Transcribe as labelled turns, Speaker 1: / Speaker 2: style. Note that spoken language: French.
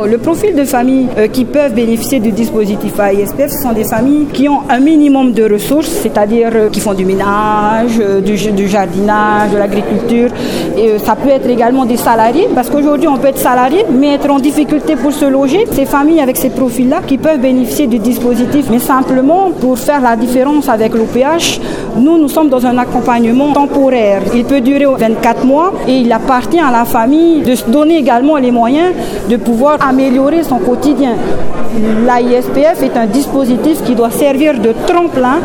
Speaker 1: Le profil de familles qui peuvent bénéficier du dispositif AISPF, ce sont des familles qui ont un minimum de ressources, c'est-à-dire qui font du ménage, du jardinage, de l'agriculture. Et ça peut être également des salariés, parce qu'aujourd'hui on peut être salarié, mais être en difficulté pour se loger. Ces familles avec ces profils-là qui peuvent bénéficier du dispositif, mais simplement pour faire la différence avec l'OPH, nous sommes dans un accompagnement temporaire. Il peut durer 24 mois et il appartient à la famille de se donner également les moyens de pouvoir améliorer son quotidien. L'AISPF est un dispositif qui doit servir de tremplin